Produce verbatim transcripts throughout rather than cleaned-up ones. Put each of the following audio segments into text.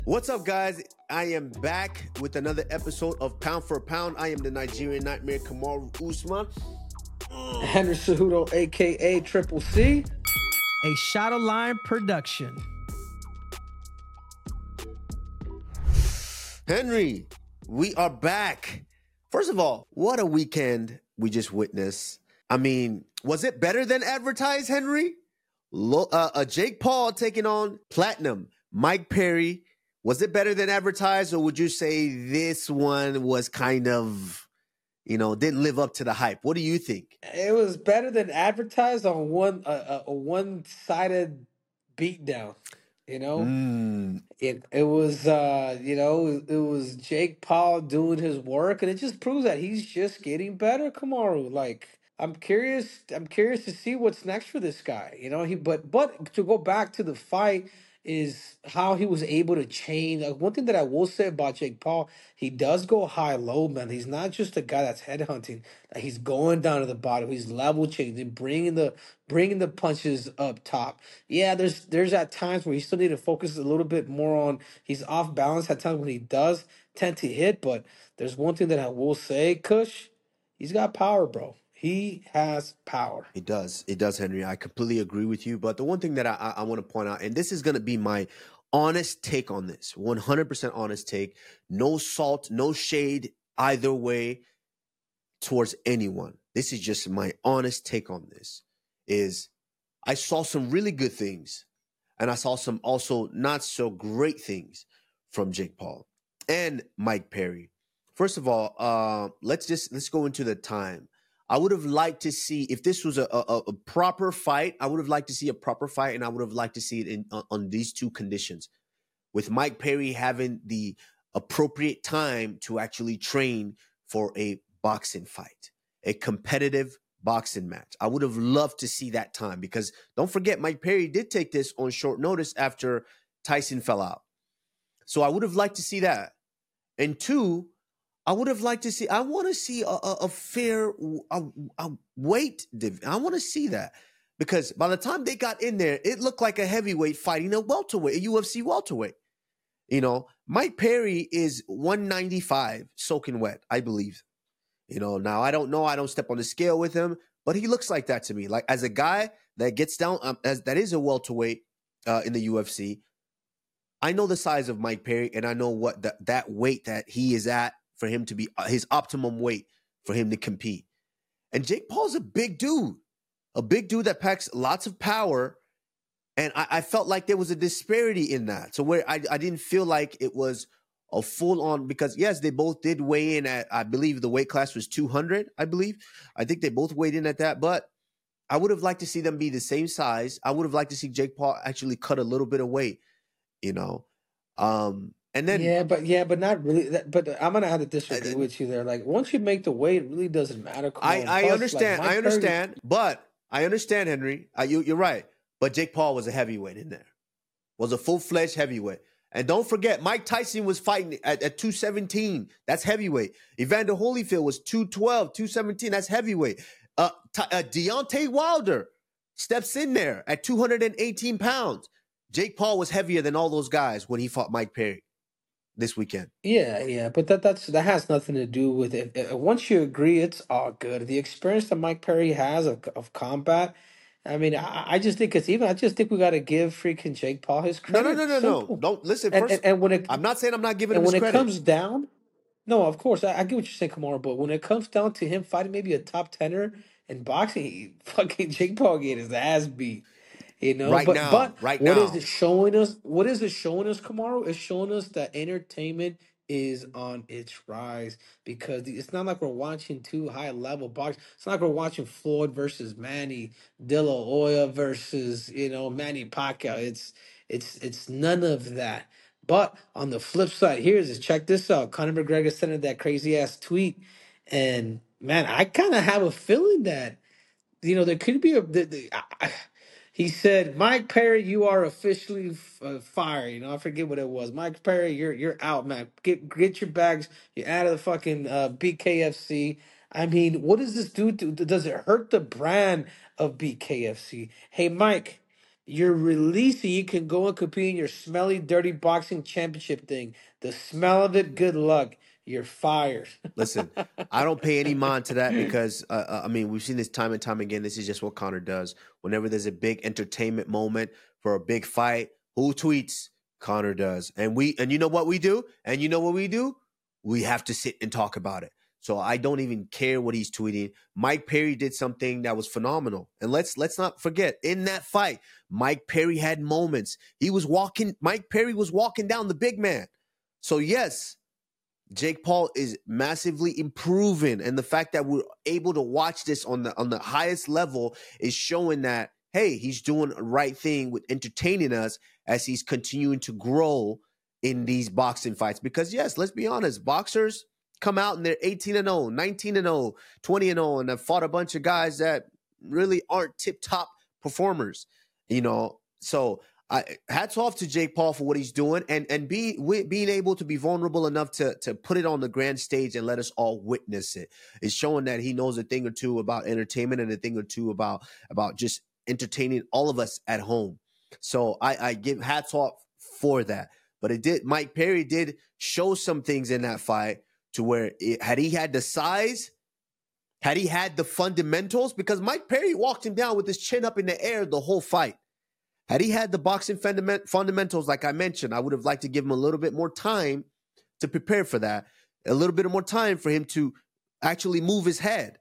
What's up, guys? I am back with another episode of Pound for Pound. I am the Nigerian Nightmare, Kamaru Usman. Henry Cejudo, aka Triple C. A Shadowline production. Henry, we are back. First of all, what a weekend we just witnessed. I mean, was it better than advertised, Henry? Lo- uh, uh, Jake Paul taking on Platinum, Mike Perry. Was it better than advertised, or would you say this one was kind of, you know, didn't live up to the hype? What do you think? It was better than advertised on one a, a, a one sided beatdown. You know, Mm, it it was uh you know it was Jake Paul doing his work, and it just proves that he's just getting better. Kamaru, like I'm curious, I'm curious to see what's next for this guy. You know, he but but to go back to the fight is how he was able to change. Like, one thing that I will say about Jake Paul, he does go high low, man. He's not just a guy that's headhunting. Like, he's going down to the bottom. He's level changing, bringing the bringing the punches up top. Yeah, there's there's at times where you still need to focus a little bit more on. He's off balance at times when he does tend to hit, but there's one thing that I will say, Kush, he's got power, bro. He has power. it does. It does, Henry. I completely agree with you. But the one thing that I, I, I want to point out, and this is going to be my honest take on this, one hundred percent honest take, no salt, no shade either way towards anyone. This is just my honest take on this, is I saw some really good things, and I saw some also not so great things from Jake Paul and Mike Perry. First of all, uh, let's just let's go into the time. I would have liked to see, if this was a, a, a proper fight, I would have liked to see a proper fight, and I would have liked to see it in on, on these two conditions, with Mike Perry having the appropriate time to actually train for a boxing fight, a competitive boxing match. I would have loved to see that time, because don't forget, Mike Perry did take this on short notice after Tyson fell out. So I would have liked to see that. And two, I would have liked to see, I want to see a, a, a fair a, a weight div- I want to see that, because by the time they got in there, it looked like a heavyweight fighting a welterweight, a U F C welterweight. You know, Mike Perry is one ninety-five soaking wet, I believe. You know, now I don't know, I don't step on the scale with him, but he looks like that to me. Like, as a guy that gets down, um, as that is a welterweight uh, in the U F C, I know the size of Mike Perry, and I know what the, that weight that he is at for him to be uh, his optimum weight for him to compete. And Jake Paul's a big dude, a big dude that packs lots of power. And I, I felt like there was a disparity in that. So where I, I didn't feel like it was a full on, because yes, they both did weigh in at, I believe the weight class was two hundred, I believe. I think they both weighed in at that, but I would have liked to see them be the same size. I would have liked to see Jake Paul actually cut a little bit of weight, you know. Um, and then Yeah, but yeah, but not really. That, but I'm gonna have to uh, disagree with you there. Like, once you make the weight, it really doesn't matter. Come I, on. I Plus, like, understand, I Mike Perry. understand, but I understand, Henry. Uh, you, you're right. But Jake Paul was a heavyweight in there, was a full-fledged heavyweight. And don't forget, Mike Tyson was fighting at, at two seventeen. That's heavyweight. Evander Holyfield was two twelve, two seventeen. That's heavyweight. Uh, T- uh, Deontay Wilder steps in there at two eighteen pounds. Jake Paul was heavier than all those guys when he fought Mike Perry this weekend. Yeah, yeah, but that that's that has nothing to do with it. Uh, Once you agree, it's all good. The experience that Mike Perry has of of combat, I mean, I, I just think it's even. I just think we got to give freaking Jake Paul his No, no, no, credit. no, no. Simple. Don't listen And and, first. and when it I'm not saying I'm not giving him and his when it credit. comes down, no, of course, I, I get what you're saying, Kamara. But when it comes down to him fighting maybe a top tenner in boxing, he, fucking Jake Paul get his ass beat. You know, Right but now, but right what is it now. showing us? What is it showing us, Kamaru? It's showing us that entertainment is on its rise, because the- it's not like we're watching two high level boxers. It's not like we're watching Floyd versus Manny, De La Hoya versus, you know, Manny Pacquiao. It's it's it's none of that. But on the flip side, here's this. Check this out. Conor McGregor sent in that crazy ass tweet, and man, I kind of have a feeling that, you know, there could be a. The, the, I, I- he said, "Mike Perry, you are officially f- uh, fired." You know, I forget what it was. Mike Perry, you're you're out, man. Get get your bags. You're out of the fucking uh, B K F C. I mean, what does this do to? Does it hurt the brand of B K F C? Hey, Mike. You're releasing. You can go and compete in your smelly, dirty boxing championship thing. The smell of it, good luck. You're fired. Listen, I don't pay any mind to that because, uh, uh, I mean, we've seen this time and time again. This is just what Conor does. Whenever there's a big entertainment moment for a big fight, who tweets? Conor does. And we, and you know what we do? And you know what we do? We have to sit and talk about it. So I don't even care what he's tweeting. Mike Perry did something that was phenomenal. And let's let's not forget, in that fight, Mike Perry had moments. He was walking, Mike Perry was walking down the big man. So yes, Jake Paul is massively improving, and the fact that we're able to watch this on the on the highest level is showing that, hey, he's doing the right thing with entertaining us as he's continuing to grow in these boxing fights. Because yes, let's be honest, boxers come out and they're eighteen and oh, nineteen and oh, twenty and oh, and have fought a bunch of guys that really aren't tip-top performers, you know. So I, hats off to Jake Paul for what he's doing, and and be, being able to be vulnerable enough to to put it on the grand stage and let us all witness it. It's showing that he knows a thing or two about entertainment and a thing or two about about just entertaining all of us at home. So I, I give hats off for that. But it did. Mike Perry did show some things in that fight to where it, had he had the size, had he had the fundamentals, because Mike Perry walked him down with his chin up in the air the whole fight. Had he had the boxing fundament, fundamentals, like I mentioned, I would have liked to give him a little bit more time to prepare for that, a little bit more time for him to actually move his head.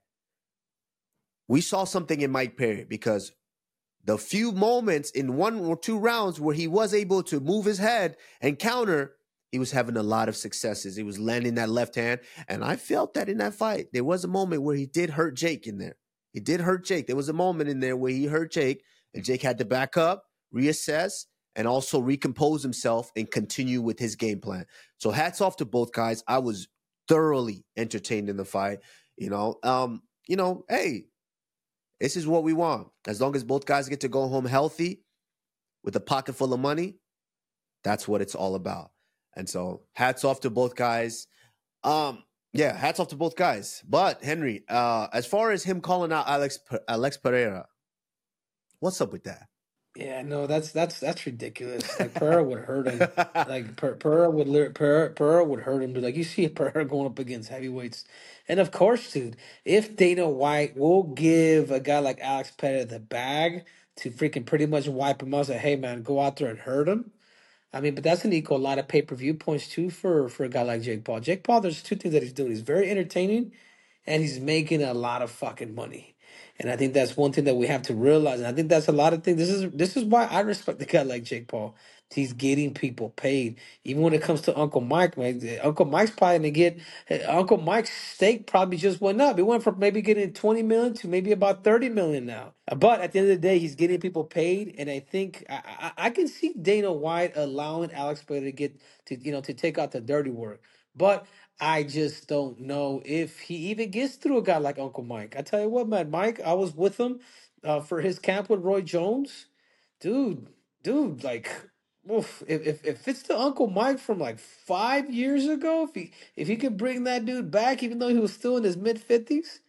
We saw something in Mike Perry because the few moments in one or two rounds where he was able to move his head and counter, he was having a lot of successes. He was landing that left hand, and I felt that in that fight. There was a moment where he did hurt Jake in there. He did hurt Jake. There was a moment in there where he hurt Jake, and Jake had to back up, reassess, and also recompose himself and continue with his game plan. So hats off to both guys. I was thoroughly entertained in the fight. You know, um, you know, hey, this is what we want. As long as both guys get to go home healthy with a pocket full of money, that's what it's all about. And so hats off to both guys. Um, yeah, hats off to both guys. But Henry, uh, as far as him calling out Alex Alex Pereira, what's up with that? Yeah, no, that's that's that's ridiculous. Like Pereira would hurt him. Like per, Pereira would lit- Pereira, Pereira would hurt him. Dude. Like you see Pereira going up against heavyweights, and of course, dude, if Dana White will give a guy like Alex Pereira the bag to freaking pretty much wipe him out, say, hey man, go out there and hurt him. I mean, but that's gonna equal a lot of pay per view points too for for a guy like Jake Paul. Jake Paul, there's two things that he's doing. He's very entertaining, and he's making a lot of fucking money. And I think that's one thing that we have to realize. And I think that's a lot of things. This is this is why I respect a guy like Jake Paul. He's getting people paid. Even when it comes to Uncle Mike, man, Uncle Mike's probably gonna get Uncle Mike's stake probably just went up. It went from maybe getting twenty million to maybe about thirty million now. But at the end of the day, he's getting people paid, and I think I, I, I can see Dana White allowing Alex Pereira to get to you know to take out the dirty work. But I just don't know if he even gets through a guy like Uncle Mike. I tell you what, man, Mike, I was with him uh, for his camp with Roy Jones. Dude, dude, like, oof, if, if if it's the Uncle Mike from like five years ago, if he if he could bring that dude back, even though he was still in his mid fifties,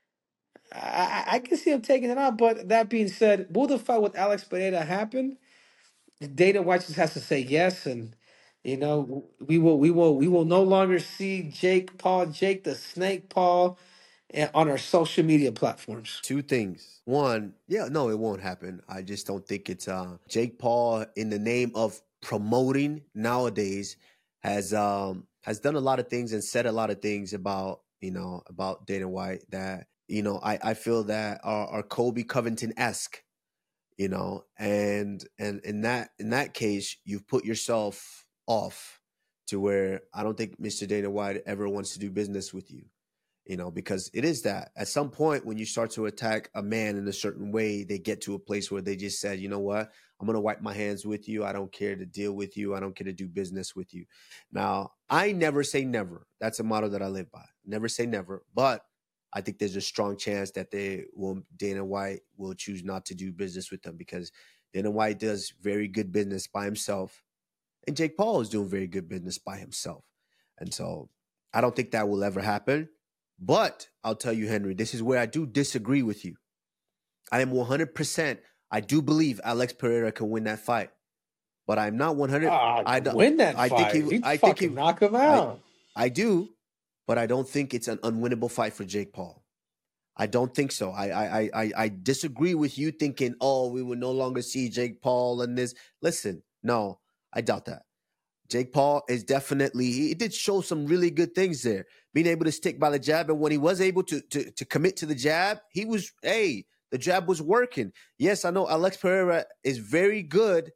I, I I can see him taking it out. But that being said, will the fight with Alex Pereira happen? Dana White just has to say yes, and you know we will we will we will no longer see Jake Paul, Jake the Snake Paul, eh, on our social media platforms. Two things. One, yeah, no, it won't happen. I just don't think it's uh Jake Paul, in the name of promoting nowadays, has um has done a lot of things and said a lot of things about, you know, about Dana White that, you know, I, I feel that are, are Kobe Covington-esque, you know, and and in that in that case, you've put yourself off to where I don't think Mister Dana White ever wants to do business with you. You know, because it is that at some point when you start to attack a man in a certain way, they get to a place where they just said, you know what, I'm going to wipe my hands with you. I don't care to deal with you. I don't care to do business with you. Now, I never say never. That's a motto that I live by. Never say never. But I think there's a strong chance that they will, Dana White will choose not to do business with them, because Dana White does very good business by himself. And Jake Paul is doing very good business by himself. And so I don't think that will ever happen. But I'll tell you, Henry, this is where I do disagree with you. I am one hundred percent I do believe Alex Pereira can win that fight, but I'm not one hundred. Ah, I to don't. win that I think fight, he. he'd I think fucking he. knock him I. out. I do, but I don't think it's an unwinnable fight for Jake Paul. I don't think so. I I I I disagree with you thinking, oh, we would no longer see Jake Paul and this. Listen, no, I doubt that. Jake Paul is definitely, he did show some really good things there. Being able to stick by the jab, and when he was able to to, to commit to the jab, he was, hey, the jab was working. Yes, I know Alex Pereira is very good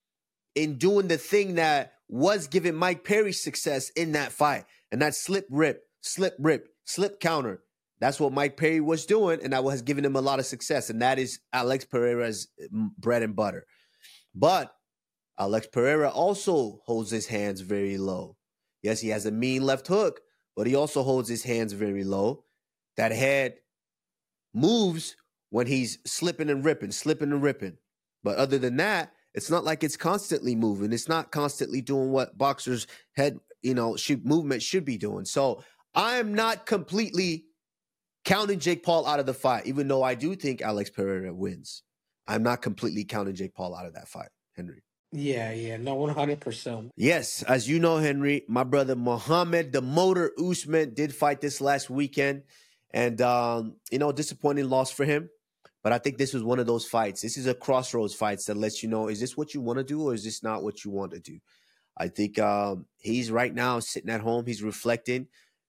in doing the thing that was giving Mike Perry success in that fight, and that slip rip, slip rip, slip counter. That's what Mike Perry was doing, and that was giving him a lot of success, and that is Alex Pereira's bread and butter. But Alex Pereira also holds his hands very low. Yes, he has a mean left hook, but he also holds his hands very low. That head moves when he's slipping and ripping, slipping and ripping. But other than that, it's not like it's constantly moving. It's not constantly doing what boxers' head, you know, should, movement should be doing. So I am not completely counting Jake Paul out of the fight, even though I do think Alex Pereira wins. I'm not completely counting Jake Paul out of that fight, Henry. Yeah, yeah, no, one hundred percent. Yes, as you know, Henry, my brother Muhammad the Motor Usman did fight this last weekend. And, um, you know, disappointing loss for him. But I think this was one of those fights. This is a crossroads fights that lets you know, is this what you want to do or is this not what you want to do? I think um, he's right now sitting at home. He's reflecting.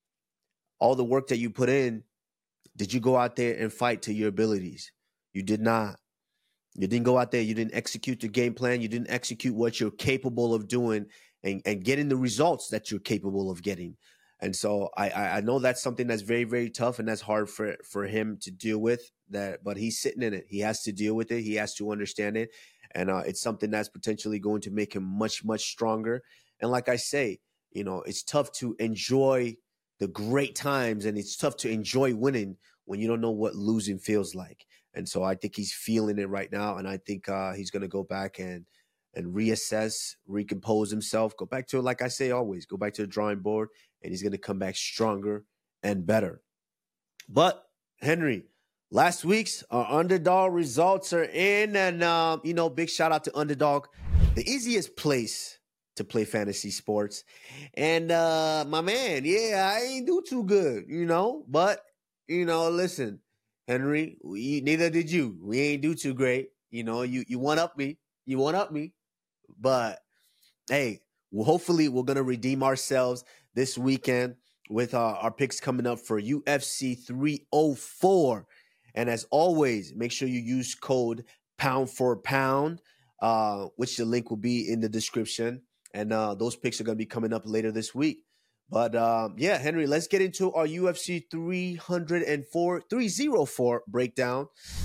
All the work that you put in, did you go out there and fight to your abilities? You did not. You didn't go out there. You didn't execute the game plan. You didn't execute what you're capable of doing and, and getting the results that you're capable of getting. And so I, I know that's something that's very, very tough and that's hard for, for him to deal with. That, but he's sitting in it. He has to deal with it. He has to understand it. And uh, it's something that's potentially going to make him much, much stronger. And like I say, you know, it's tough to enjoy the great times and it's tough to enjoy winning when you don't know what losing feels like. And so I think he's feeling it right now. And I think uh, he's going to go back and and reassess, recompose himself, go back to, like I say always, go back to the drawing board, and he's going to come back stronger and better. But, Henry, last week's our underdog results are in. And, um, you know, big shout out to Underdog, the easiest place to play fantasy sports. And uh, my man, yeah, I ain't do too good, you know. But, you know, listen, Henry, we, neither did you. We ain't do too great. You know, you you one up me. You one up me. But hey, well, hopefully we're gonna redeem ourselves this weekend with uh, our picks coming up for U F C three oh four. And as always, make sure you use code pound for pound, uh, which the link will be in the description. And uh, those picks are gonna be coming up later this week. But um, yeah, Henry, let's get into our U F C three oh four, three oh four breakdown.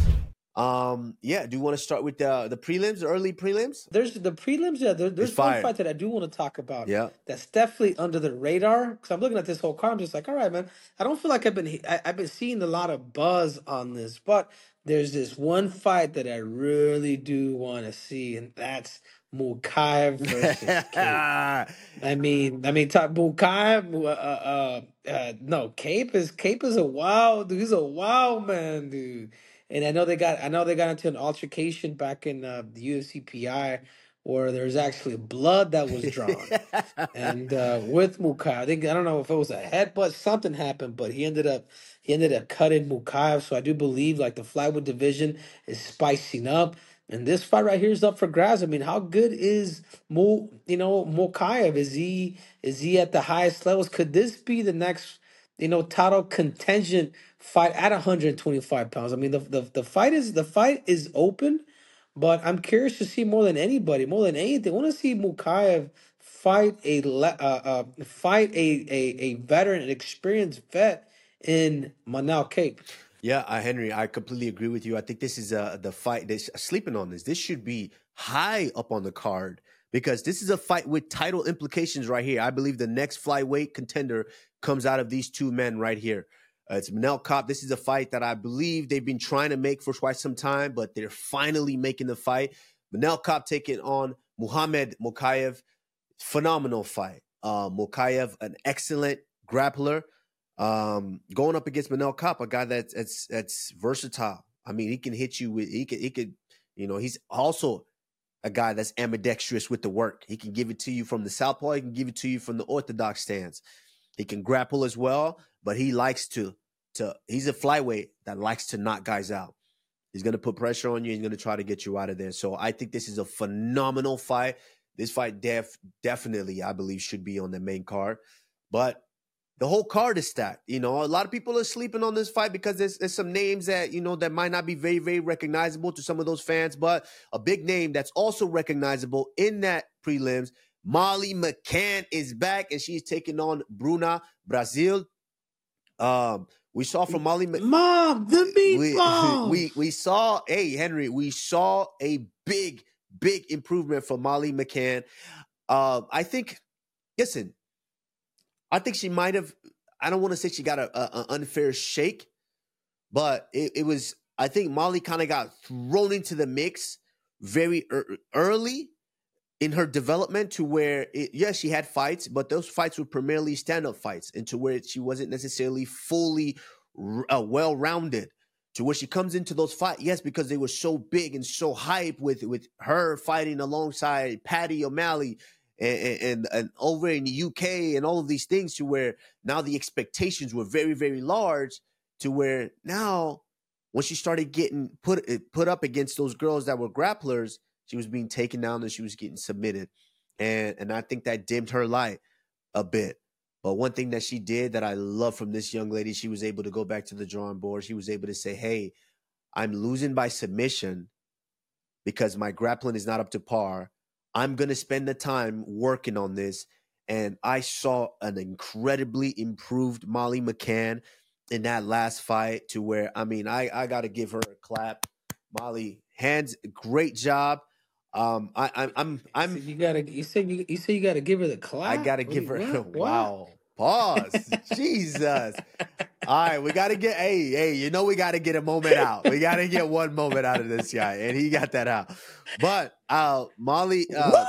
Um, yeah, do you want to start with the the prelims, the early prelims? There's the prelims. Yeah, there, there's one fight that I do want to talk about. Yeah, that's definitely under the radar. Because I'm looking at this whole card, I'm just like, all right, man. I don't feel like I've been I, I've been seeing a lot of buzz on this, but there's this one fight that I really do want to see, and that's Mokaev versus Cape. I mean, I mean, talk Mokaev. Uh, uh, uh, no, Cape is Cape is a wild dude. He's a wild man, dude. And I know they got I know they got into an altercation back in uh, the U F C P I where there's actually blood that was drawn. And uh, with Mokaev, I think I don't know if it was a headbutt, something happened, but he ended up he ended up cutting Mokaev. So I do believe like the flyweight division is spicing up. And this fight right here is up for grabs. I mean, how good is Mo you know Mokaev? Is he is he at the highest levels? Could this be the next, you know, title contingent fight at one hundred twenty-five pounds? I mean, the, the the fight is the fight is open, but I'm curious to see more than anybody, more than anything. I want to see Mokaev fight a le- uh, uh fight a, a a veteran, an experienced vet in Manel Cape. Yeah, uh, Henry, I completely agree with you. I think this is uh, the fight that's sleeping on this. This should be high up on the card because this is a fight with title implications right here. I believe the next flyweight contender comes out of these two men right here. Uh, it's Manel Kape. This is a fight that I believe they've been trying to make for quite some time, but they're finally making the fight. Manel Kape taking on Muhammad Mokaev. Phenomenal fight. Uh, Mokaev, an excellent grappler. Um, going up against Manel Kape, a guy that's that's that's versatile. I mean, he can hit you with he could he could You know, he's also a guy that's ambidextrous with the work. He can give it to you from the southpaw. He can give it to you from the orthodox stance. He can grapple as well, but he likes to, to he's a flyweight that likes to knock guys out. He's going to put pressure on you. He's going to try to get you out of there. So I think this is a phenomenal fight. This fight def, definitely, I believe, should be on the main card. But the whole card is stacked. You know, a lot of people are sleeping on this fight because there's, there's some names that, you know, that might not be very, very recognizable to some of those fans. But a big name that's also recognizable in that prelims, Molly McCann is back, and she's taking on Bruna Brasil. Um, we saw from Molly McCann. Mom, the meatballs. We, we, we saw, hey, Henry, we saw a big, big improvement from Molly McCann. Uh, I think, listen, I think she might have, I don't want to say she got an unfair shake, but it, it was, I think Molly kind of got thrown into the mix very er, early in her development to where, it, yes, she had fights, but those fights were primarily stand-up fights, and to where she wasn't necessarily fully uh, well-rounded. To where she comes into those fights, yes, because they were so big and so hype with, with her fighting alongside Paddy O'Malley, And, and and over in the U K and all of these things, to where now the expectations were very, very large, to where now when she started getting put put up against those girls that were grapplers, she was being taken down and she was getting submitted. And and I think that dimmed her light a bit. But one thing that she did that I love from this young lady, she was able to go back to the drawing board. She was able to say, hey, I'm losing by submission because my grappling is not up to par. I'm going to spend the time working on this. And I saw an incredibly improved Molly McCann in that last fight, to where, I mean, I, I got to give her a clap. Molly, hands, great job. Um, I, I, I'm, I'm, you gotta, you said you, you said you gotta give her the clap. I got to give her, what? wow, pause. Jesus. All right, we got to get, hey, hey, you know, we got to get a moment out. We got to get one moment out of this guy, and he got that out. But uh, Molly, uh,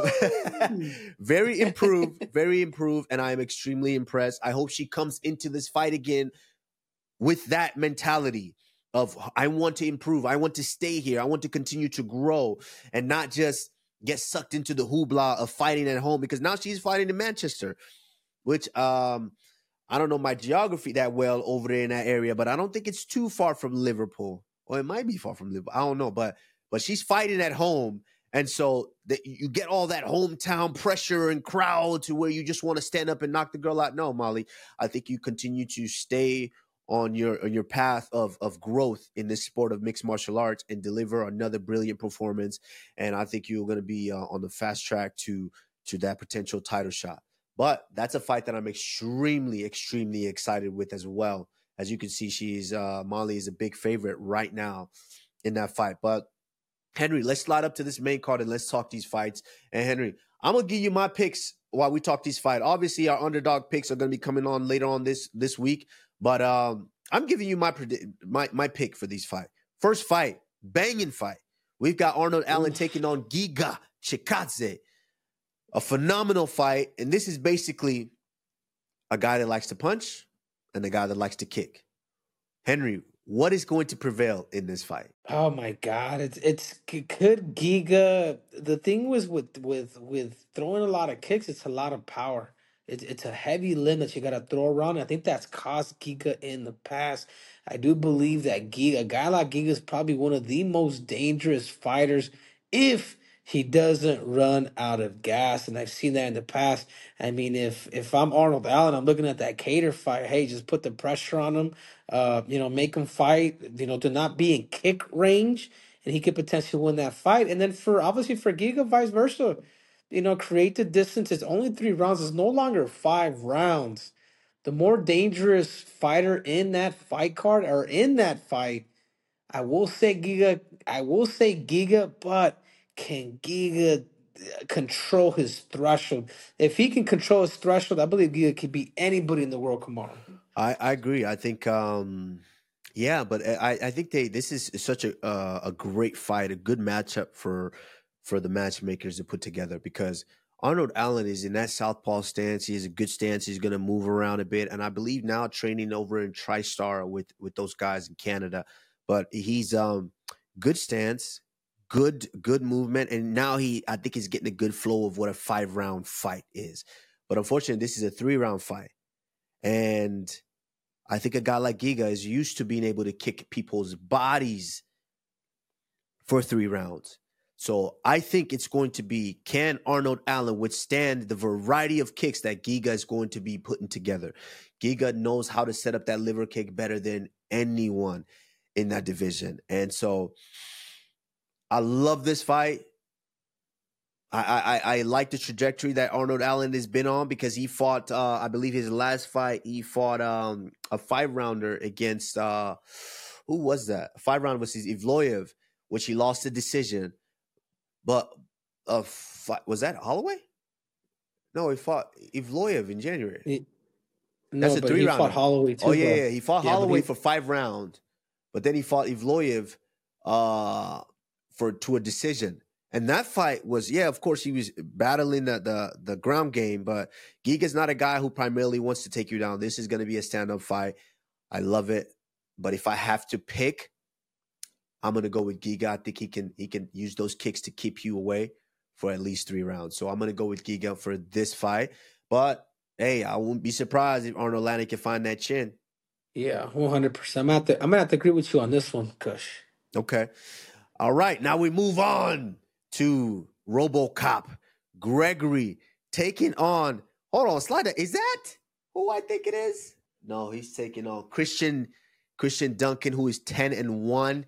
very improved, very improved, and I am extremely impressed. I hope she comes into this fight again with that mentality of, I want to improve. I want to stay here. I want to continue to grow and not just get sucked into the hoopla of fighting at home, because now she's fighting in Manchester, which um, I don't know my geography that well over there in that area, but I don't think it's too far from Liverpool. Or it might be far from Liverpool. I don't know, but but she's fighting at home. And so the, you get all that hometown pressure and crowd to where you just want to stand up and knock the girl out. No, Molly, I think you continue to stay on your on your path of of growth in this sport of mixed martial arts and deliver another brilliant performance. And I think you're going to be uh, on the fast track to to that potential title shot. But that's a fight that I'm extremely, extremely excited with as well. As you can see, she's uh, Molly is a big favorite right now in that fight. But Henry, let's slide up to this main card and let's talk these fights. And Henry, I'm gonna give you my picks while we talk these fights. Obviously, our underdog picks are gonna be coming on later on this this week. But um, I'm giving you my my my pick for these fights. First fight, banging fight. We've got Arnold Allen Oof. taking on Giga Chikadze. A phenomenal fight, and this is basically a guy that likes to punch and a guy that likes to kick. Henry, what is going to prevail in this fight? Oh my God! It's it's could Giga. The thing was with with with throwing a lot of kicks, it's a lot of power. It's it's a heavy limb that you got to throw around. I think that's cost Giga in the past. I do believe that Giga, a guy like Giga, is probably one of the most dangerous fighters if he doesn't run out of gas. And I've seen that in the past. I mean, if if I'm Arnold Allen, I'm looking at that Kattar fight. Hey, just put the pressure on him. Uh, you know, make him fight. You know, to not be in kick range, and he could potentially win that fight. And then for obviously for Giga, vice versa. You know, create the distance. It's only three rounds. It's no longer five rounds. The more dangerous fighter in that fight card or in that fight, I will say Giga. I will say Giga, but can Giga control his threshold? If he can control his threshold, I believe Giga could beat anybody in the world tomorrow. I, I agree. I think, um, yeah, but I, I think they this is such a uh, a great fight, a good matchup for for the matchmakers to put together, because Arnold Allen is in that southpaw stance. He has a good stance. He's going to move around a bit, and I believe now training over in TriStar with with those guys in Canada. But he's um good stance, good good movement, and now he I think he's getting a good flow of what a five round fight is. But unfortunately, this is a three round fight, and I think a guy like Giga is used to being able to kick people's bodies for three rounds. So I think it's going to be, can Arnold Allen withstand the variety of kicks that Giga is going to be putting together? Giga knows how to set up that liver kick better than anyone in that division. And so I love this fight. I, I I like the trajectory that Arnold Allen has been on, because he fought, uh, I believe his last fight, he fought um, a five rounder against, uh, who was that? A five round was Evloev, which he lost the decision. But uh, fi- was that Holloway? No, he fought Evloev in January. He, That's no, a but three he rounder. fought Holloway too. Oh yeah, bro. yeah, he fought Yeah, but Holloway he- for five rounds, but then he fought Evloev uh, for to a decision. And that fight was, yeah, of course, he was battling the the, the ground game, but Giga's not a guy who primarily wants to take you down. This is going to be a stand-up fight. I love it. But if I have to pick, I'm going to go with Giga. I think he can he can use those kicks to keep you away for at least three rounds. So I'm going to go with Giga for this fight. But, hey, I wouldn't be surprised if Arnold Allen can find that chin. yeah, one hundred percent. I'm at the, I'm gonna have to agree with you on this one, Kush. Okay. All right. Now we move on to RoboCop. Gregory taking on, hold on, Slider. Is that who I think it is? No, he's taking on Christian Christian Duncan, who is ten and one.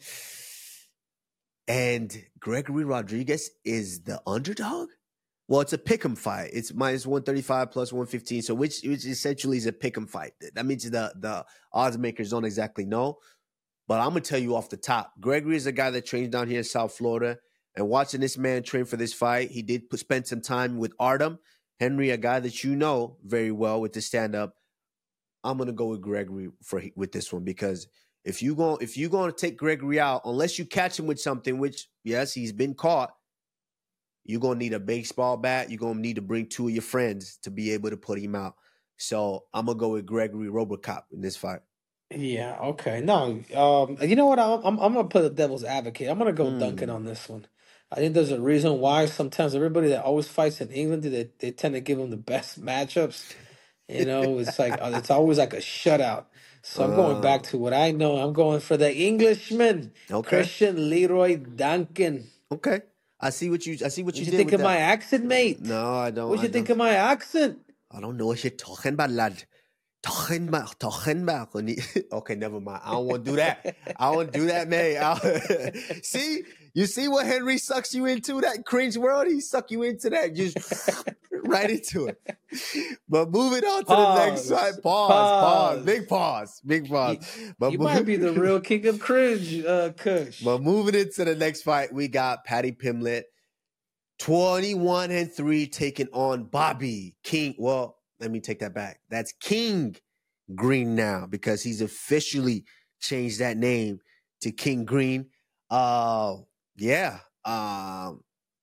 And Gregory Rodriguez is the underdog? Well, it's a pick'em fight. It's minus one thirty-five plus one fifteen. So which, which essentially is a pick'em fight. That means the, the odds makers don't exactly know. But I'm going to tell you off the top, Gregory is a guy that trains down here in South Florida. And watching this man train for this fight, he did put, spend some time with Artem Henry, a guy that you know very well with the stand-up. I'm going to go with Gregory for with this one, because if you go if you're going to take Gregory out, unless you catch him with something, which, yes, he's been caught, you're going to need a baseball bat. You're going to need to bring two of your friends to be able to put him out. So I'm going to go with Gregory RoboCop in this fight. Yeah, okay. No, um, you know what? I'm I'm, I'm gonna put the devil's advocate. I'm gonna go Hmm. Duncan on this one. I think there's a reason why sometimes everybody that always fights in England, they they tend to give them the best matchups. You know, it's like uh, it's always like a shutout. So I'm going back Uh, to what I know. I'm going for the Englishman, okay. Christian Leroy Duncan. Okay. I see what you I see what What you you did think with of my that. accent, mate? No, I don't. What I you think don't. of my accent? I don't know what you're talking about, lad. Talking about, talking about. Okay, never mind. I don't want to do that. I don't want to do that, man. I- see, you see what Henry sucks you into, that cringe world? He suck you into that, just right into it. But moving on to the next Pause. slide. Pause, pause, Pause. big pause, big pause. You, But you mo- might be the real king of cringe, uh, Kush. But moving into the next fight, we got Paddy Pimblett, twenty-one and three, taking on Bobby King. Well, let me take that back. That's King Green now, because he's officially changed that name to King Green. Uh, yeah. Um,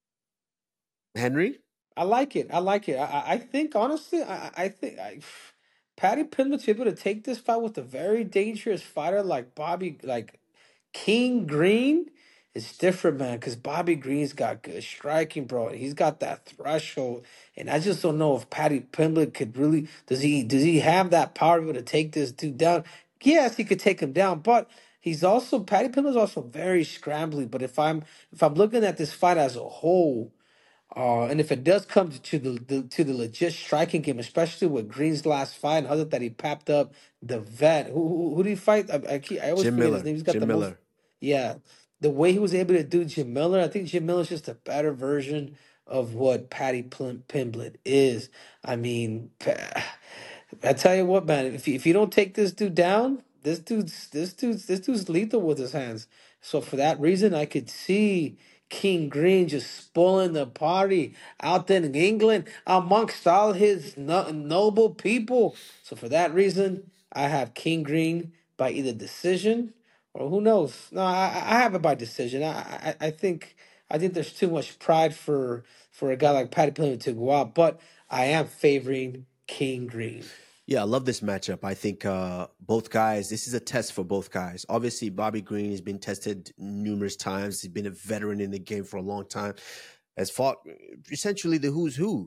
Henry? I like it. I like it. I, I I think honestly, I, I I think I, Patty Pimlett's able to take this fight with a very dangerous fighter like Bobby, like King Green. It's different, man, because Bobby Green's got good striking, bro. And he's got that threshold, and I just don't know if Patty Pimblett could really does he does he have that power to be able to take this dude down? Yes, he could take him down, but he's also Patty Pimblett's also very scrambly. But if I'm if I'm looking at this fight as a whole. Uh, and if it does come to the, the to the legit striking game, especially with Green's last fight, and other that he papped up the vet. Who who, who did he fight? I, I, keep, I always Jim forget his Miller. name. He's got Jim the most. Miller. Yeah, the way he was able to do Jim Miller, I think Jim Miller's just a better version of what Patty Pim- Pimblett is. I mean, Pa- I tell you what, man. If you, if you don't take this dude down, this dude's this dude's this dude's lethal with his hands. So for that reason, I could see King Green just spoiling the party out there in England amongst all his no- noble people. So for that reason, I have King Green by either decision or who knows. No, I, I have it by decision. I, I I think I think there's too much pride for for a guy like Patty Pillman to go out, but I am favoring King Green. Yeah, I love this matchup. I think uh, both guys, this is a test for both guys. Obviously, Bobby Green has been tested numerous times. He's been a veteran in the game for a long time, has fought essentially the who's who.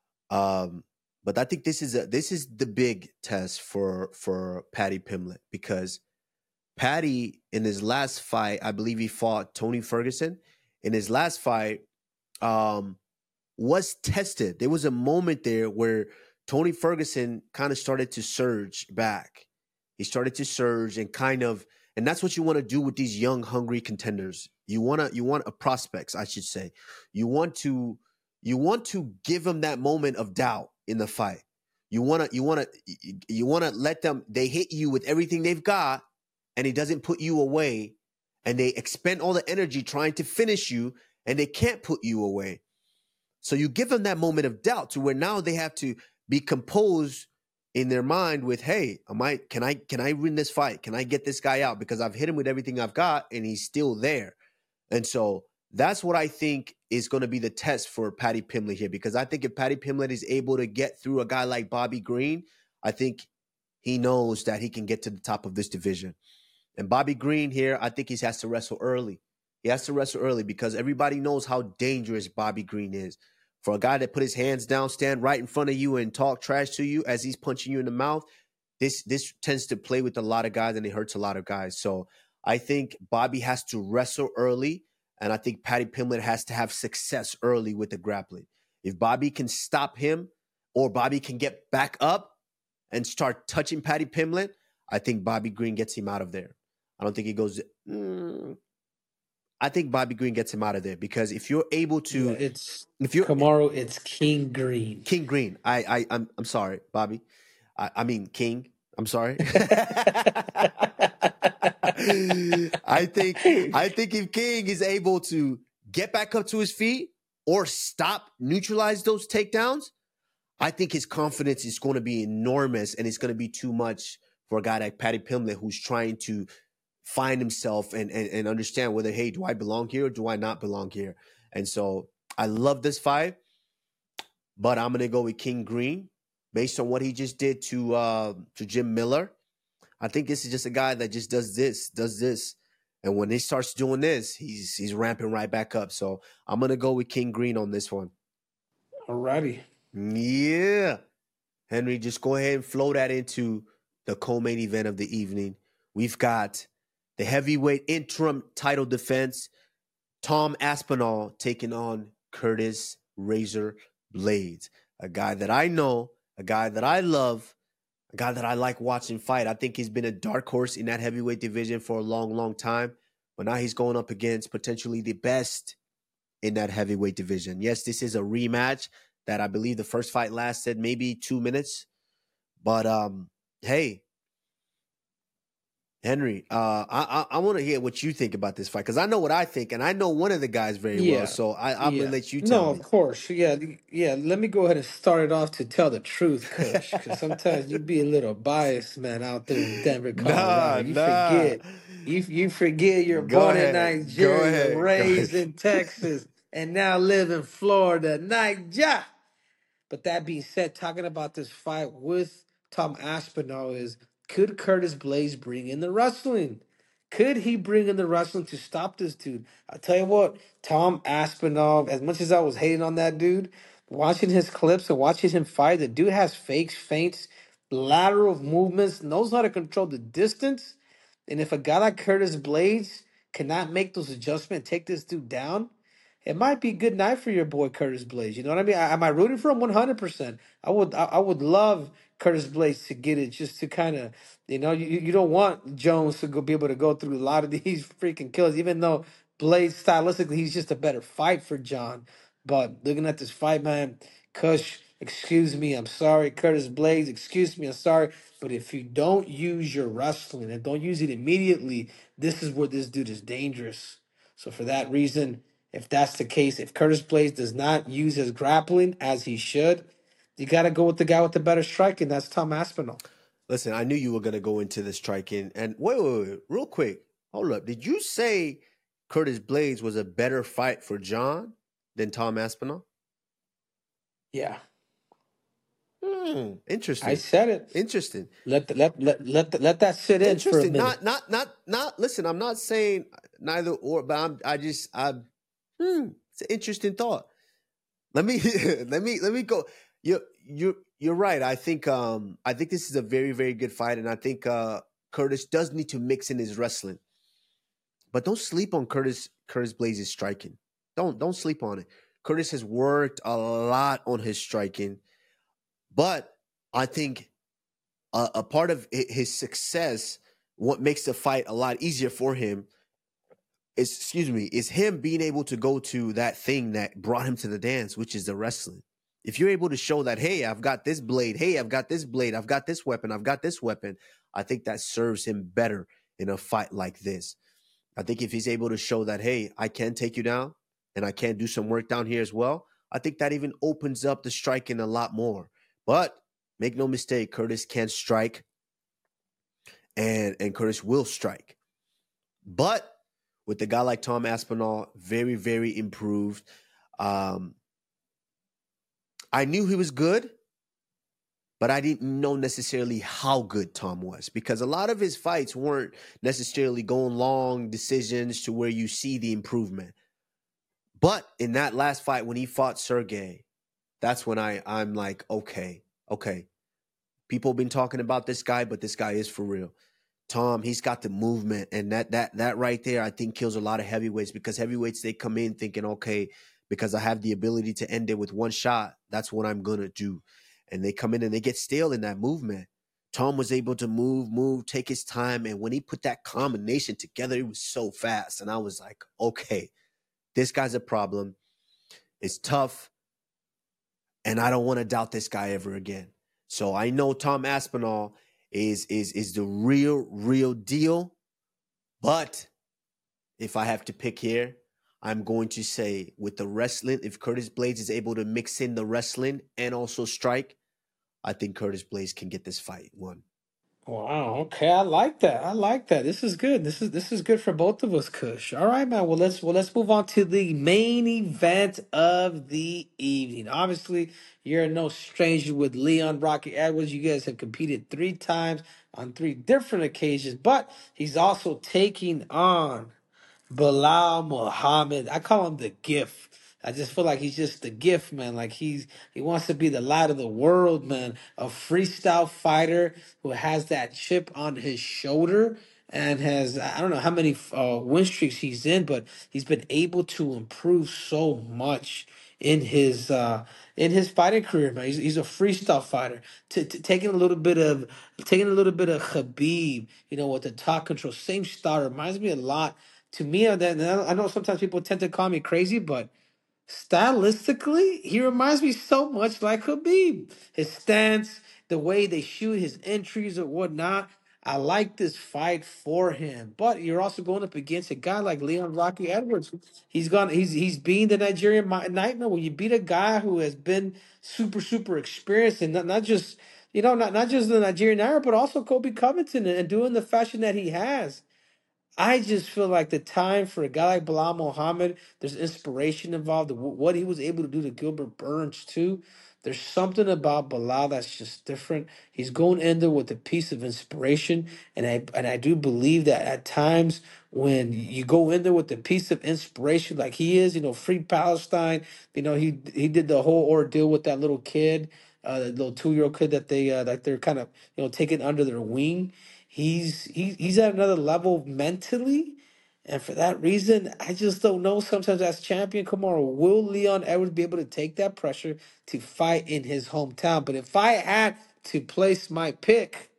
Um, but I think this is a this is the big test for for Paddy Pimblett, because Paddy, in his last fight, I believe he fought Tony Ferguson. In his last fight, um, was tested. There was a moment there where Tony Ferguson kind of started to surge back. He started to surge and kind of, and that's what you want to do with these young, hungry contenders. You want to, you want a prospects, I should say. You want to, you want to give them that moment of doubt in the fight. You want to, you want to, you want to let them, they hit you with everything they've got, and it doesn't put you away, and they expend all the energy trying to finish you, and they can't put you away. So you give them that moment of doubt to where now they have to be composed in their mind with, hey, am I, can I, can I win this fight? Can I get this guy out? Because I've hit him with everything I've got and he's still there. And so that's what I think is going to be the test for Paddy Pimblett here. Because I think if Paddy Pimblett is able to get through a guy like Bobby Green, I think he knows that he can get to the top of this division. And Bobby Green here, I think he has to wrestle early. He has to wrestle early because everybody knows how dangerous Bobby Green is. For a guy that put his hands down, stand right in front of you and talk trash to you as he's punching you in the mouth, this this tends to play with a lot of guys and it hurts a lot of guys. So I think Bobby has to wrestle early, and I think Paddy Pimblett has to have success early with the grappling. If Bobby can stop him, or Bobby can get back up and start touching Paddy Pimblett, I think Bobby Green gets him out of there. I don't think he goes... Mm, I think Bobby Green gets him out of there, because if you're able to, Yeah, it's if you're Kamaru, it's King Green. King Green, I, I, I'm, I'm sorry, Bobby. I, I mean King. I'm sorry. I think, I think if King is able to get back up to his feet or stop, neutralize those takedowns, I think his confidence is going to be enormous, and it's going to be too much for a guy like Paddy Pimblett, who's trying to find himself and, and and understand whether, hey, do I belong here or do I not belong here? And so I love this fight, but I'm gonna go with King Green based on what he just did to uh, to Jim Miller. I think this is just a guy that just does this, does this, and when he starts doing this, he's he's ramping right back up. So I'm gonna go with King Green on this one. Alrighty. Yeah, Henry, just go ahead and flow that into the co-main event of the evening. We've got the heavyweight interim title defense, Tom Aspinall taking on Curtis Razor Blaydes, a guy that I know, a guy that I love, a guy that I like watching fight. I think he's been a dark horse in that heavyweight division for a long, long time, but now he's going up against potentially the best in that heavyweight division. Yes, this is a rematch that I believe the first fight lasted maybe two minutes, but um, hey, Henry, uh, I I, I want to hear what you think about this fight, because I know what I think, and I know one of the guys very Yeah. well. So I, I'm Yeah. gonna let you tell No, me. of course. Yeah. Yeah. Let me go ahead and start it off to tell the truth, Kush, because sometimes you be a little biased, man, out there in Denver, Colorado. Nah, You nah. forget. You you forget you're Go born in ahead. Go Nigeria, ahead. Go raised ahead. in Texas, and now live in Florida. Niger. But that being said, talking about this fight with Tom Aspinall is, could Curtis Blaydes bring in the wrestling? Could he bring in the wrestling to stop this dude? I'll tell you what, Tom Aspinall, as much as I was hating on that dude, watching his clips and watching him fight, the dude has fakes, feints, lateral movements, knows how to control the distance. And if a guy like Curtis Blaydes cannot make those adjustments, take this dude down, it might be a good night for your boy Curtis Blaydes. You know what I mean? I, am I rooting for him? one hundred percent. I would I, I would love Curtis Blaydes to get it, just to kind of, you know, you, you don't want Jones to go be able to go through a lot of these freaking kills, even though Blaydes stylistically he's just a better fight for John. But looking at this fight, man, Kush, excuse me, I'm sorry. Curtis Blaydes, excuse me, I'm sorry. But if you don't use your wrestling and don't use it immediately, this is where this dude is dangerous. So for that reason, if that's the case, if Curtis Blaydes does not use his grappling as he should, you got to go with the guy with the better striking. That's Tom Aspinall. Listen, I knew you were gonna go into the striking. And wait, wait, wait, real quick. Hold up. Did you say Curtis Blaydes was a better fight for John than Tom Aspinall? Yeah. Hmm, interesting. I said it. Interesting. Let the, let let let the, let that sit in for a Interesting. minute. Not not not not listen, I'm not saying neither or, but I'm I just I hmm, it's an interesting thought. Let me let me let me go. You you you're right. I think um I think this is a very, very good fight, and I think uh Curtis does need to mix in his wrestling. But don't sleep on Curtis Curtis Blades' striking. Don't don't sleep on it. Curtis has worked a lot on his striking, but I think a, a part of hi- his success, what makes the fight a lot easier for him, is excuse me, is him being able to go to that thing that brought him to the dance, which is the wrestling. If you're able to show that, hey, I've got this blade, hey, I've got this blade, I've got this weapon, I've got this weapon, I think that serves him better in a fight like this. I think if he's able to show that, hey, I can take you down and I can do some work down here as well, I think that even opens up the striking a lot more. But make no mistake, Curtis can strike, and and Curtis will strike. But with a guy like Tom Aspinall, very, very improved. Um, I knew he was good, but I didn't know necessarily how good Tom was, because a lot of his fights weren't necessarily going long decisions to where you see the improvement. But in that last fight when he fought Sergey, that's when I, I'm like, okay, okay. People have been talking about this guy, but this guy is for real. Tom, he's got the movement, and that that that right there, I think, kills a lot of heavyweights, because heavyweights, they come in thinking, okay, because I have the ability to end it with one shot, that's what I'm gonna do, and they come in and they get stale in that movement. Tom was able to move, move, take his time, and when he put that combination together, it was so fast, and I was like, okay, this guy's a problem. It's tough, and I don't want to doubt this guy ever again. So I know Tom Aspinall is is is the real, real deal. But if I have to pick here, I'm going to say with the wrestling, if Curtis Blades is able to mix in the wrestling and also strike, I think Curtis Blades can get this fight won. Wow. Okay, I like that. I like that. This is good. This is this is good for both of us, Kush. All right, man. Well, let's well let's move on to the main event of the evening. Obviously, you're no stranger with Leon Rocky Edwards. You guys have competed three times on three different occasions, but he's also taking on Bilal Muhammad. I call him the gift. I just feel like he's just the gift, man. Like he's he wants to be the light of the world, man. A freestyle fighter who has that chip on his shoulder and has I don't know how many uh, win streaks he's in, but he's been able to improve so much in his uh in his fighting career, man. He's, he's a freestyle fighter. T- t- taking a little bit of taking a little bit of Khabib, you know, with the top control, same style. Reminds me a lot to me. And then I know sometimes people tend to call me crazy, but stylistically, he reminds me so much like Khabib. His stance, the way they shoot, his entries or whatnot. I like this fight for him. But you're also going up against a guy like Leon Rocky Edwards. He's gone. He's he's being the Nigerian mi- nightmare. When you beat a guy who has been super super experienced and not, not just you know not not just the Nigerian era, but also Kobe Covington and, and doing the fashion that he has. I just feel like the time for a guy like Bilal Muhammad, there's inspiration involved. wh- What he was able to do to Gilbert Burns too. There's something about Bilal that's just different. He's going in there with a piece of inspiration, and I and I do believe that at times when you go in there with a piece of inspiration like he is, you know, free Palestine. You know, he he did the whole ordeal with that little kid, uh, the little two year old kid that they uh, that they're kind of you know taking under their wing. He's he, he's at another level mentally. And for that reason, I just don't know. Sometimes as champion, come on, will Leon Edwards be able to take that pressure to fight in his hometown? But if I had to place my pick,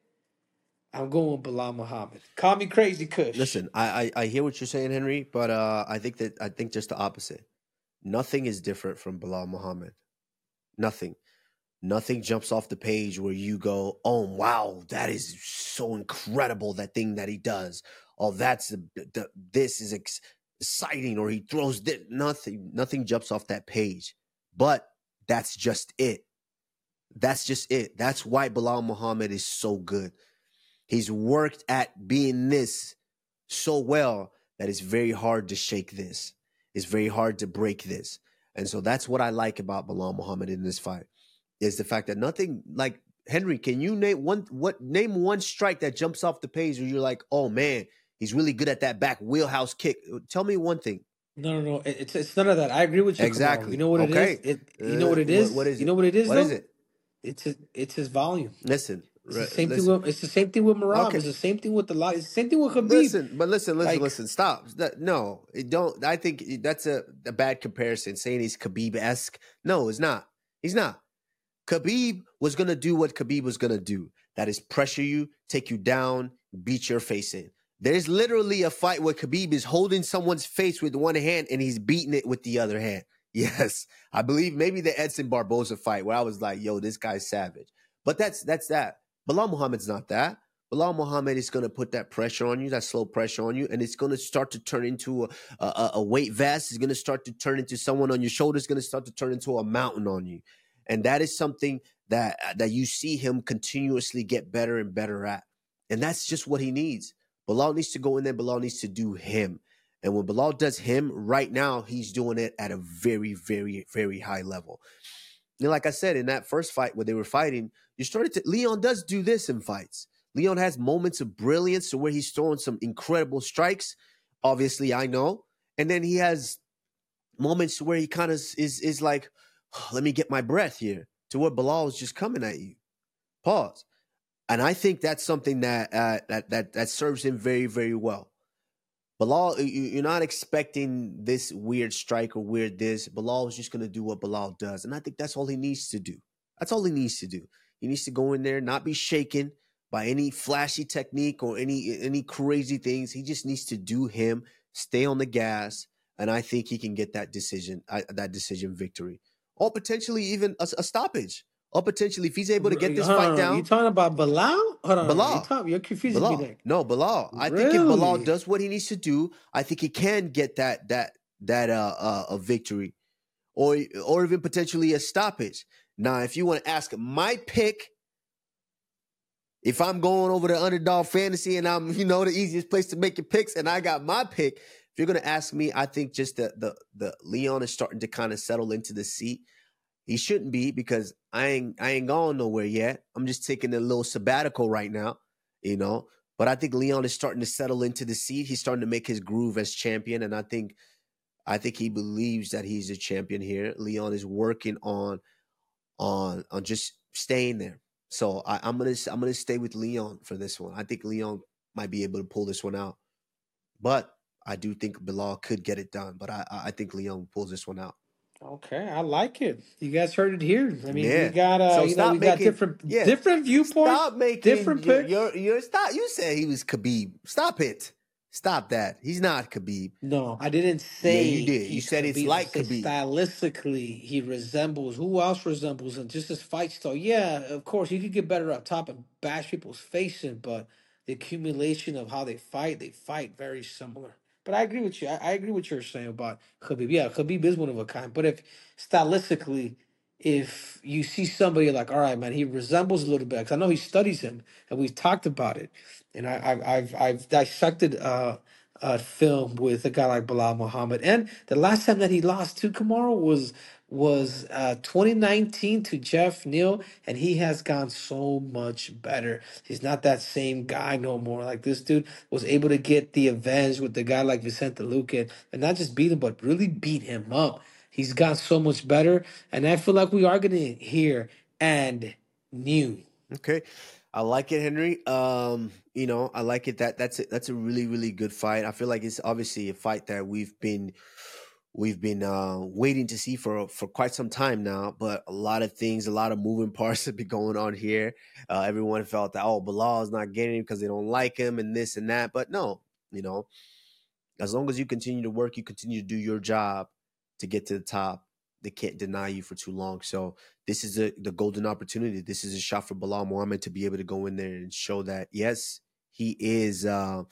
I'm going with Bilal Muhammad. Call me crazy, Kush. Listen, I, I I hear what you're saying, Henry, but uh, I think that I think just the opposite. Nothing is different from Bilal Muhammad. Nothing. Nothing jumps off the page where you go, "Oh wow, that is so incredible! That thing that he does. Oh, that's the, the this is ex- exciting." Or he throws this. Nothing. Nothing jumps off that page. But that's just it. That's just it. That's why Bilal Muhammad is so good. He's worked at being this so well that it's very hard to shake this. It's very hard to break this. And so that's what I like about Bilal Muhammad in this fight. is the fact that nothing like Henry. Can you name one? What name one strike that jumps off the page where you're like, oh man, he's really good at that back wheelhouse kick? Tell me one thing. No, no, no. It- It's it's none of that. I agree with you, Kamaru. You Exactly. know what it is? Okay. It you know what Uh, it what, is? what is You it? know what it is What though? is it? It's his it's his volume. Listen. It's the re- same thing listen. with it's the same thing with Merab. Okay. It's the same thing with the lot. It's the same thing with Khabib. Listen, but listen, listen, Like- listen. Stop. That- No, it don't. I think that's a, a bad comparison. Saying he's Khabib esque. No, it's not. He's not. Khabib was gonna do what Khabib was gonna do. That is pressure you, take you down, beat your face in. There's literally a fight where Khabib is holding someone's face with one hand and he's beating it with the other hand. Yes, I believe maybe the Edson Barboza fight where I was like, "Yo, this guy's savage." But that's that's that. Bilal Muhammad's not that. Bilal Muhammad is going to put that pressure on you, that slow pressure on you, and it's going to start to turn into a, a, a weight vest. It's going to start to turn into someone on your shoulder. It's going to start to turn into a mountain on you. And that is something that, that you see him continuously get better and better at. And that's just what he needs. Bilal needs to go in there. Bilal needs to do him. And when Bilal does him right now, he's doing it at a very, very, very high level. And like I said, in that first fight where they were fighting, you started to, Leon does do this in fights. Leon has moments of brilliance to where he's throwing some incredible strikes. Obviously, I know. And then he has moments where he kind of is, is like, oh, let me get my breath here, to where Bilal is just coming at you. Pause. And I think that's something that uh, that that that serves him very, very well. Bilal, you're not expecting this weird strike or weird this. Bilal is just going to do what Bilal does. And I think that's all he needs to do. That's all he needs to do. He needs to go in there, not be shaken by any flashy technique or any any crazy things. He just needs to do him, stay on the gas, and I think he can get that decision, uh, that decision victory, or potentially even a, a stoppage, or potentially if he's able to get this Hold fight on, down. You talking about Bilal? Hold on, Bilal. You talking, you're confusing Bilal. me there. No, Bilal. I think if Bilal Really? does what he needs to do, I think he can get that that that uh, uh a victory, or or even potentially a stoppage. Now, if you want to ask my pick. If I'm going over the underdog fantasy and I'm, you know, the easiest place to make your picks and I got my pick, if you're going to ask me, I think just the, the, the Leon is starting to kind of settle into the seat. He shouldn't be because I ain't, I ain't going nowhere yet. I'm just taking a little sabbatical right now, you know, but I think Leon is starting to settle into the seat. He's starting to make his groove as champion. And I think, I think he believes that he's a champion here. Leon is working on, on, on just staying there. So I, I'm gonna I'm gonna stay with Leon for this one. I think Leon might be able to pull this one out, but I do think Bilal could get it done. But I I think Leon pulls this one out. Okay, I like it. You guys heard it here. I mean, Yeah. we got uh, So you know, stop we got making- different yeah. different viewpoints, Stop making different your, picks. your your stop. You said he was Khabib. Stop it. Stop that. He's not Khabib. No, I didn't say. you did. You he's said it's Khabib. I like said Khabib. Stylistically, he resembles. Who else resembles him? Just his fight style. Yeah, of course, he could get better up top and bash people's face in, but the accumulation of how they fight, they fight very similar. But I agree with you. I, I agree with what you're saying about Khabib. Yeah, Khabib is one of a kind. But if stylistically, if you see somebody like, all right, man, he resembles a little bit, because I know he studies him, and we've talked about it, and I, I've I've I've dissected uh, uh, film with a guy like Bilal Muhammad, and the last time that he lost to Kamaru was was uh, twenty nineteen to Jeff Neal, and he has gone so much better. He's not that same guy no more. Like, this dude was able to get the avenge with the guy like Vicente Luque, and not just beat him, but really beat him up. He's got so much better, and I feel like we are going to hear and new. Okay. I like it, Henry. Um, you know, I like it. That that's a, that's a really, really good fight. I feel like it's obviously a fight that we've been we've been uh, waiting to see for for quite some time now. But a lot of things, a lot of moving parts have been going on here. Uh, everyone felt that, oh, Bilal is not getting him because they don't like him and this and that. But no, you know, as long as you continue to work, you continue to do your job to get to the top, they can't deny you for too long. So this is a, the golden opportunity. This is a shot for Bilal Muhammad to be able to go in there and show that, yes, he is uh,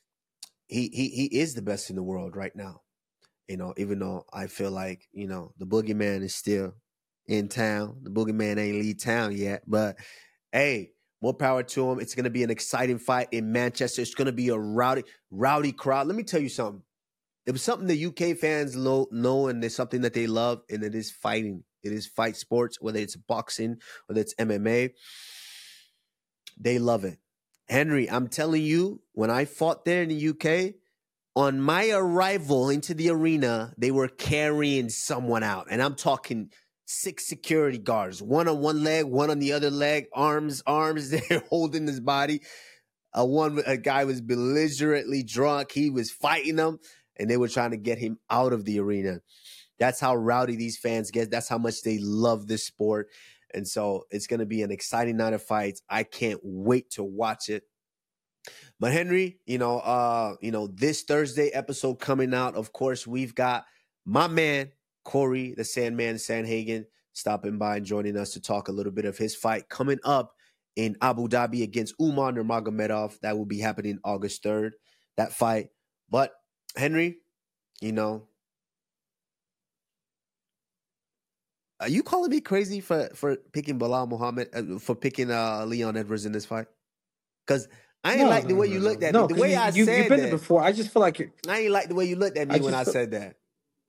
he he he is the best in the world right now. You know, even though I feel like, you know, the boogeyman is still in town. The boogeyman ain't leave town yet. But hey, more power to him. It's going to be an exciting fight in Manchester. It's going to be a rowdy, rowdy crowd. Let me tell you something. It was something the U K fans know, know, and it's something that they love, and it is fighting. It is fight sports, whether it's boxing, whether it's M M A. They love it. Henry, I'm telling you, when I fought there in the U K, on my arrival into the arena, they were carrying someone out. And I'm talking six security guards, one on one leg, one on the other leg, arms, arms, they're holding his body. A one a guy was belligerently drunk. He was fighting them, and they were trying to get him out of the arena. That's how rowdy these fans get. That's how much they love this sport. And so it's going to be an exciting night of fights. I can't wait to watch it. But Henry, you know, uh, you know, this Thursday episode coming out, of course, we've got my man, Corey, the Sandman Sandhagen, stopping by and joining us to talk a little bit of his fight coming up in Abu Dhabi against Umar Nurmagomedov. That will be happening August third, that fight. But Henry, you know, are you calling me crazy for, for picking Belal Muhammad, uh, for picking uh, Leon Edwards in this fight? Because I ain't No, like no, the way no, you no, looked at no, me. The 'cause way you, I you, said you've been that, there before. I just feel like you're. I ain't like the way you looked at me I when just I feel, said that.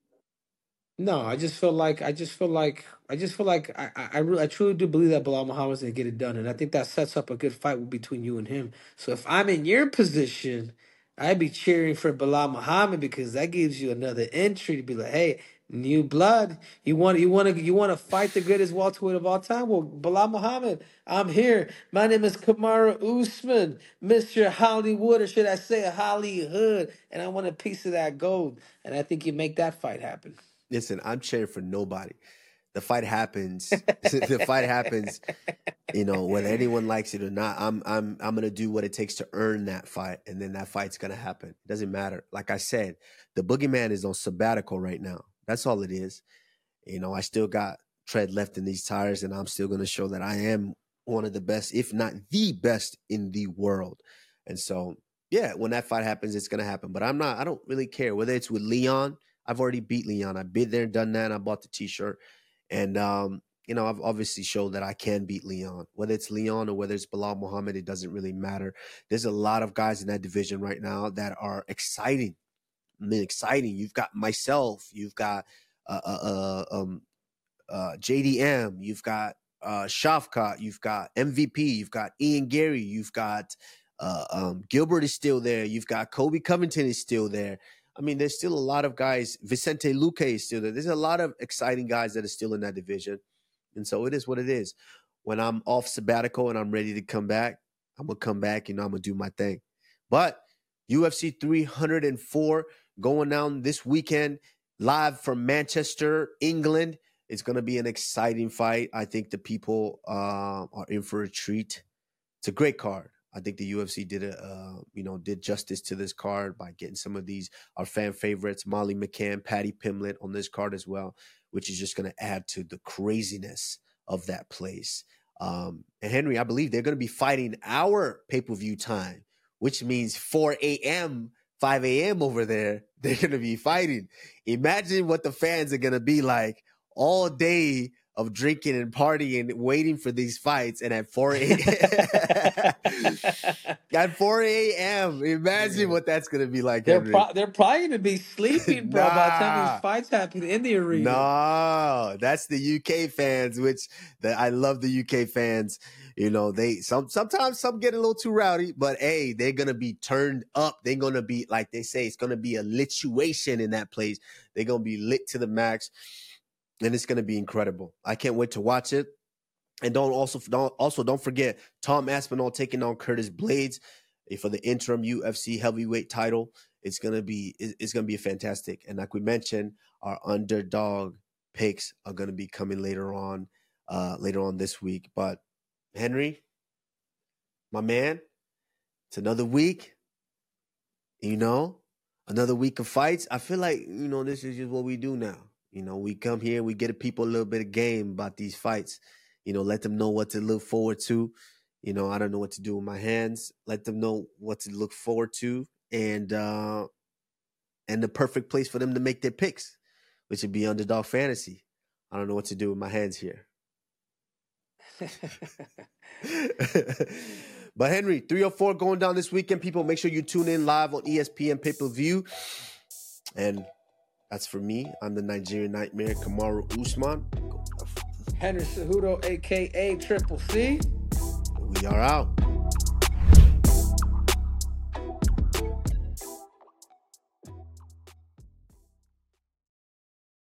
no, I just feel like I just feel like I just feel like I I, I, really, I truly do believe that Bilal Muhammad's gonna get it done, and I think that sets up a good fight between you and him. So if I'm in your position, I'd be cheering for Bilal Muhammad because that gives you another entry to be like, hey, new blood. You want you want to you want to fight the greatest welterweight of all time? Well, Bilal Muhammad, I'm here. My name is Kamaru Usman, Mister Hollywood, or should I say Hollywood? And I want a piece of that gold, and I think you make that fight happen. Listen, I'm cheering for nobody. The fight happens. The fight happens. You know, whether anyone likes it or not, I'm I'm I'm gonna do what it takes to earn that fight, and then that fight's gonna happen. It doesn't matter. Like I said, the boogeyman is on sabbatical right now. That's all it is. You know, I still got tread left in these tires, and I'm still gonna show that I am one of the best, if not the best, in the world. And so, yeah, when that fight happens, it's gonna happen. But I'm not. I don't really care whether it's with Leon. I've already beat Leon. I've been there, done that. And I bought the T-shirt, and um, you know, I've obviously showed that I can beat Leon. Whether it's Leon or whether it's Belal Muhammad, it doesn't really matter. There's a lot of guys in that division right now that are exciting. I mean, exciting. You've got myself. You've got uh, uh, uh, um, uh, J D M. You've got uh, Shavkat. You've got M V P. You've got Ian Gary. You've got uh, um, Gilbert is still there. You've got Kobe Covington is still there. I mean, there's still a lot of guys. Vicente Luque is still there. There's a lot of exciting guys that are still in that division. And so it is what it is. When I'm off sabbatical and I'm ready to come back, I'm going to come back and I'm going to do my thing. But U F C three oh four going down this weekend, live from Manchester, England. It's going to be an exciting fight. I think the people uh, are in for a treat. It's a great card. I think the U F C did a, uh, you know, did justice to this card by getting some of these, our fan favorites, Molly McCann, Patty Pimblett on this card as well, which is just going to add to the craziness of that place. Um, and Henry, I believe they're going to be fighting our pay-per-view time, which means four a.m., five a.m. over there, they're going to be fighting. Imagine what the fans are going to be like all day of drinking and partying, waiting for these fights, and at four a.m. at four a.m. Imagine yeah. what that's gonna be like. They're pro- they're probably gonna be sleeping, bro. nah. By the time these fights happen in the arena. No, that's the U K fans, which the, I love the U K fans. You know, they some sometimes some get a little too rowdy, but hey, they're gonna be turned up. They're gonna be, like they say, it's gonna be a lituation in that place. They're gonna be lit to the max. And it's going to be incredible. I can't wait to watch it. And don't also don't also don't forget Tom Aspinall taking on Curtis Blades for the interim U F C heavyweight title. It's going to be it's going to be fantastic. And like we mentioned, our underdog picks are going to be coming later on uh, later on this week. But Henry, my man, it's another week. You know, another week of fights. I feel like, you know, this is just what we do now. You know, we come here, we get people a little bit of game about these fights. You know, let them know what to look forward to. You know, I don't know what to do with my hands. Let them know what to look forward to, and uh, and the perfect place for them to make their picks, which would be Underdog Fantasy. I don't know what to do with my hands here. But Henry, three oh four going down this weekend. People, make sure you tune in live on E S P N pay-per-view. And that's for me. I'm the Nigerian Nightmare, Kamaru Usman. Go Henry Cejudo, aka Triple C. We are out.